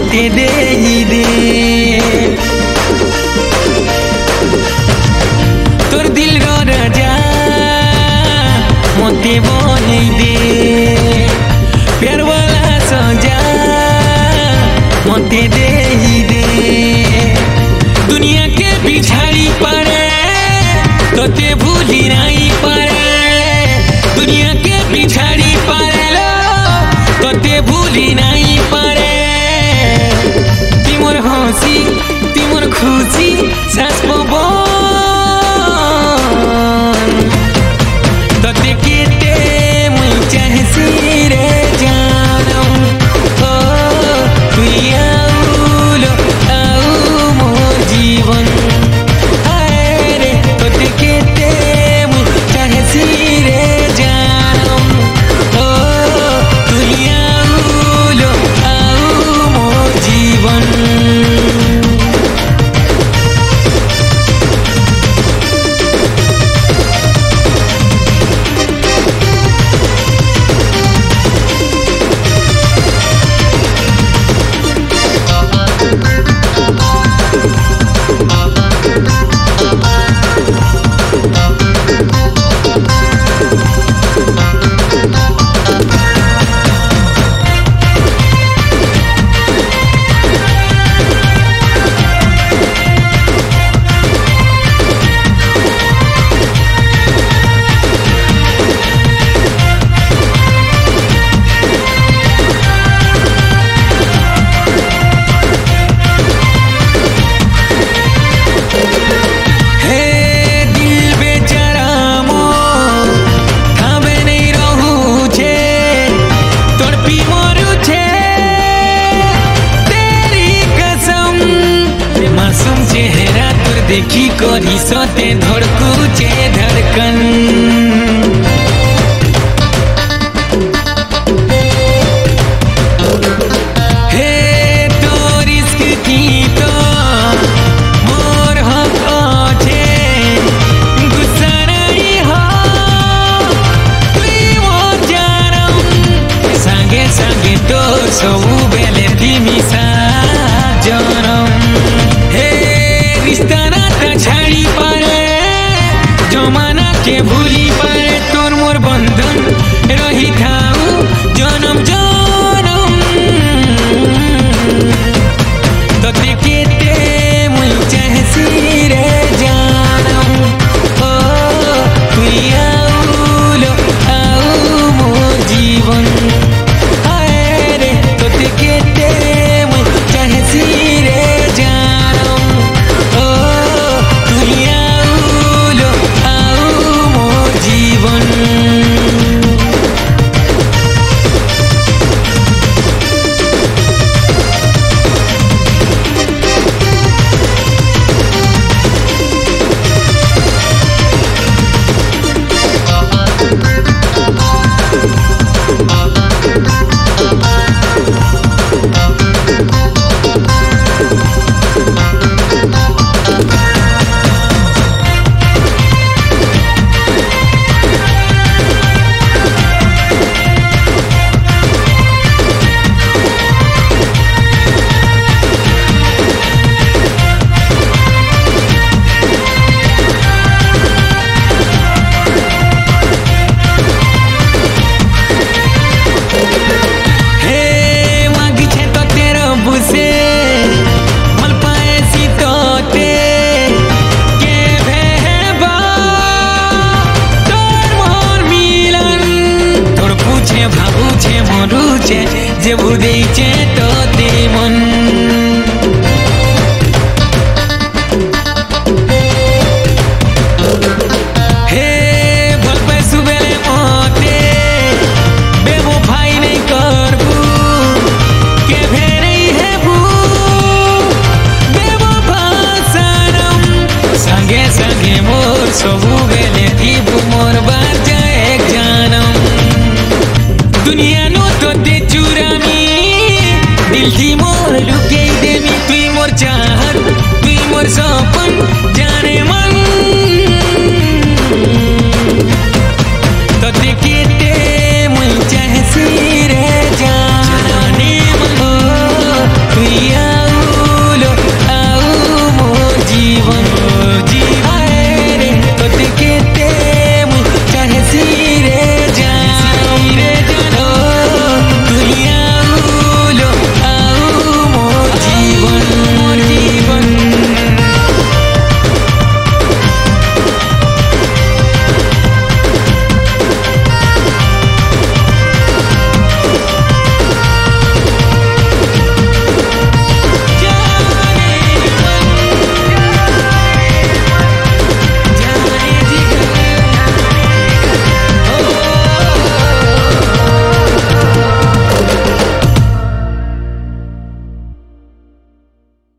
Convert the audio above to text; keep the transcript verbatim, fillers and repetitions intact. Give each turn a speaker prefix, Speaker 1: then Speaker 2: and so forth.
Speaker 1: मते देई दे तोर दिल रो राजा मते बनई दे प्यार वाला सजा मते देई दे दुनिया के पिछाड़ी पड़े तोते भूली नहीं पड़े दुनिया के पिछाड़ी पड़े लो तोते भूली नहीं पड़े तिमोर हंसी तिमोर खुशी सास पवन तोते केते मुई चाहसी रे जानम ओ तुई आउलो आउ मोर जीवन देखी करी सोते धड़कू चे धड़कन हे तोर इश्क की तो मोर हक आछे गुस्सा नहीं हो तुई मोर जानम संगे संगे तो सबु बेले दिमी सा जनम हे रिश्ता छाड़ी पारे जमाना के भूली पारे तोर मोर बंधन रही थाऊ जनम जनम तोते केते मुई चाहसी रे जानम ओ तुई आउलो आउ मोर जीवन हाय रे तोते केते मुई चाहसी रे जानम ओ जे बुझे तो दे मन हे भल पे सुबेले मोते बेबो भाई नहीं करबू के भेरे है बू बेबो भाषारम संगे संगे मोर सबू बेले दीबू मोर बार जाए जानम दुनिया नो तो दे चुरामी दिल की मोर